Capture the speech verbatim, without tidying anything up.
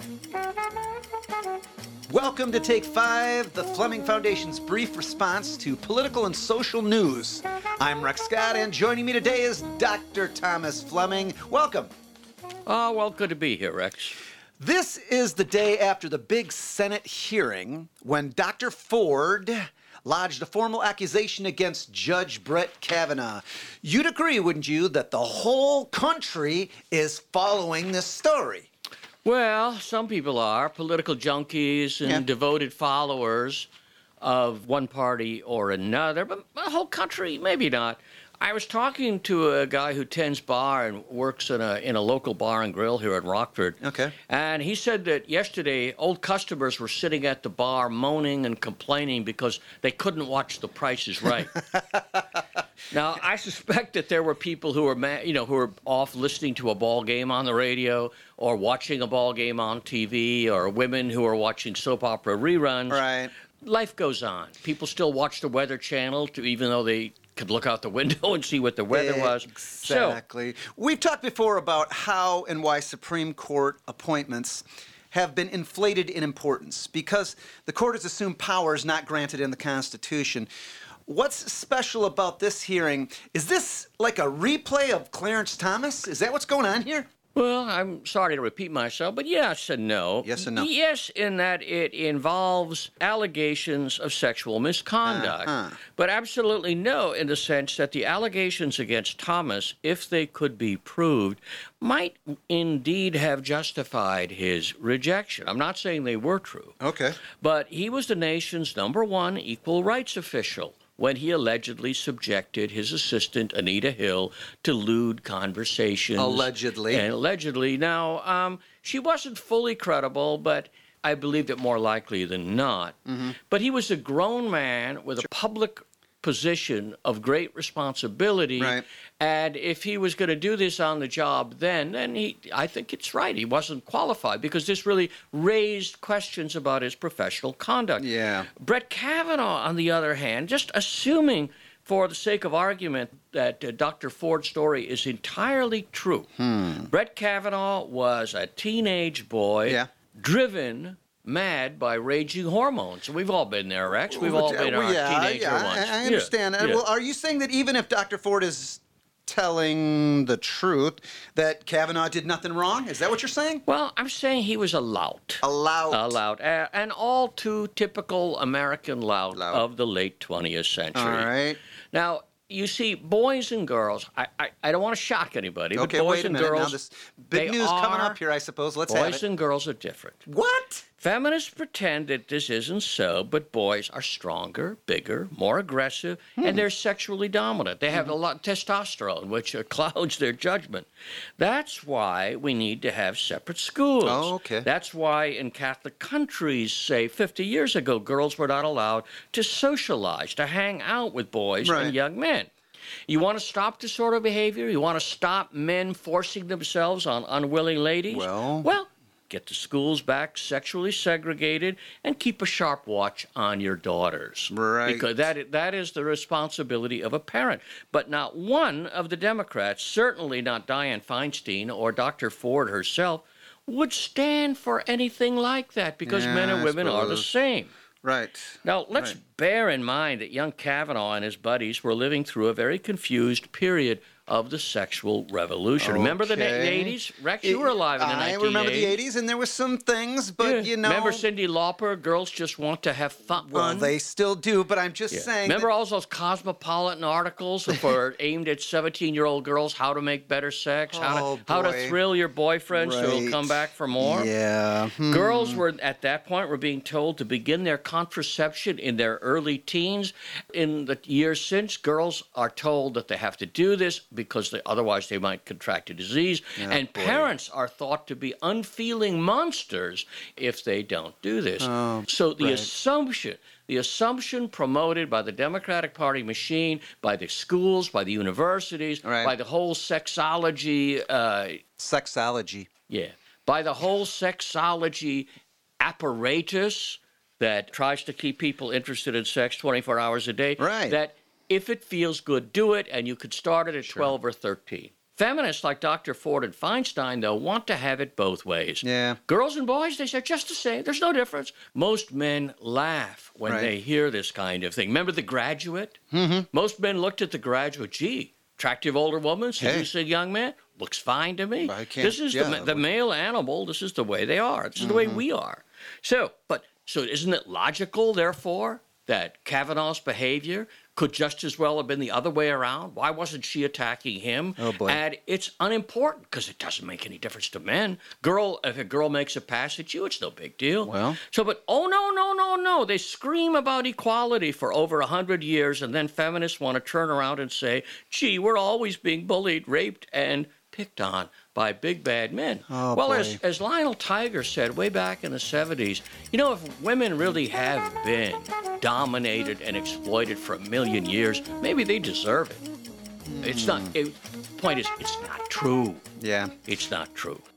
Welcome to Take Five, the Fleming Foundation's brief response to political and social news. I'm Rex Scott, and joining me today is Doctor Thomas Fleming. Welcome. Oh, well, good to be here, Rex. This is the day after the big Senate hearing when Doctor Ford lodged a formal accusation against Judge Brett Kavanaugh. You'd agree, wouldn't you, that the whole country is following this story? Well, some people are political junkies and Yeah. devoted followers of one party or another, but the whole country, maybe not. I was talking to a guy who tends bar and works in a in a local bar and grill here in Rockford. Okay. And he said that yesterday old customers were sitting at the bar moaning and complaining because they couldn't watch The Price is Right. Now, I suspect that there were people who were, ma- you know, who were off listening to a ball game on the radio or watching a ball game on T V, or women who are watching soap opera reruns. Right. Life goes on. People still watch the Weather Channel, to, even though they could look out the window and see what the weather was. Exactly. We've talked before about how and why Supreme Court appointments have been inflated in importance because the court has assumed powers not granted in the Constitution. What's special about this hearing? Is this like a replay of Clarence Thomas? Is that what's going on here? Well, I'm sorry to repeat myself, but yes and no. Yes and no. Yes, in that it involves allegations of sexual misconduct. Uh-huh. But absolutely no in the sense that the allegations against Thomas, if they could be proved, might indeed have justified his rejection. I'm not saying they were true. Okay. But he was the nation's number one equal rights official when he allegedly subjected his assistant, Anita Hill, to lewd conversations. Allegedly. And allegedly. Now, um, she wasn't fully credible, but I believed it more likely than not. Mm-hmm. But he was a grown man with a public position of great responsibility. Right. And if he was going to do this on the job then, then he, I think it's right. He wasn't qualified because this really raised questions about his professional conduct. Yeah. Brett Kavanaugh, on the other hand, just assuming for the sake of argument that uh, Doctor Ford's story is entirely true. Hmm. Brett Kavanaugh was a teenage boy Yeah. driven mad by raging hormones. We've all been there, Rex. We've all been Well, our yeah, teenager yeah, once. I, I understand. Yeah, yeah. Well, are you saying that even if Doctor Ford is telling the truth, that Kavanaugh did nothing wrong? Is that what you're saying? Well, I'm saying he was a lout. A lout. A lout. Uh, an all too typical American lout, Lout. of the late twentieth century. All right. Now, you see, boys and girls, I, I, I don't want to shock anybody, Okay, but boys wait a and minute. girls, Now this big they news coming are- up here, I suppose. Let's have boys it. and girls are different. What? Feminists pretend that this isn't so, but boys are stronger, bigger, more aggressive, Hmm. and they're sexually dominant. They have a lot of testosterone, which uh, clouds their judgment. That's why we need to have separate schools. Oh, okay. That's why in Catholic countries, say fifty years ago, girls were not allowed to socialize, to hang out with boys Right. and young men. You want to stop this sort of behavior? You want to stop men forcing themselves on unwilling ladies? Well- Well, get the schools back sexually segregated and keep a sharp watch on your daughters. Right. Because that, that is the responsibility of a parent. But not one of the Democrats, certainly not Dianne Feinstein or Doctor Ford herself, would stand for anything like that because men Yeah, and I women are the suppose. same. Right. Now, let's Right. bear in mind that young Kavanaugh and his buddies were living through a very confused period of the sexual revolution. Remember the na- Okay. eighties? Rex, you were alive in the I nineteen eighties. remember the eighties, and there was some things, but Yeah. you know. Remember Cyndi Lauper? Girls just want to have fun. Well, they still do, but I'm just Yeah. saying. Remember that- all those cosmopolitan articles for aimed at seventeen-year-old girls, how to make better sex, how Oh, to how to boy. thrill your boyfriend so he'll Right. come back for more? Yeah. Hmm. Girls were at that point were being told to begin their contraception in their early teens. In the years since, girls are told that they have to do this because they, otherwise they might contract a disease. and boy. parents are thought to be unfeeling monsters if they don't do this. Oh, so the right. assumption The assumption promoted by the Democratic Party machine, by the schools, by the universities, Right. by the whole sexology uh, Sexology. yeah. By the whole sexology apparatus that tries to keep people interested in sex twenty-four hours a day. Right. That if it feels good, do it, and you could start it at twelve or thirteen. Feminists like Doctor Ford and Feinstein, though, want to have it both ways. Yeah. Girls and boys, they say, just the same. There's no difference. Most men laugh when Right. they hear this kind of thing. Remember The Graduate? Mm-hmm. Most men looked at The Graduate. Gee, attractive older woman, seducing young man, looks fine to me. I can't- This is yeah. the, ma- the male animal. This is the way they are. This is the way we are. So, but so isn't it logical, therefore, that Kavanaugh's behavior could just as well have been the other way around? Why wasn't she attacking him? Oh, boy. And it's unimportant because it doesn't make any difference to men. Girl, if a girl makes a pass at you, it's no big deal. Well. So, but oh no, no, no, no! They scream about equality for over a hundred years, and then feminists want to turn around and say, "Gee, we're always being bullied, raped, and picked on by big bad men." Oh, well, boy. as as Lionel Tiger said way back in the seventies, you know, if women really have been dominated and exploited for a million years, maybe they deserve it. It's not. It, point is, it's not true. Yeah. It's not true.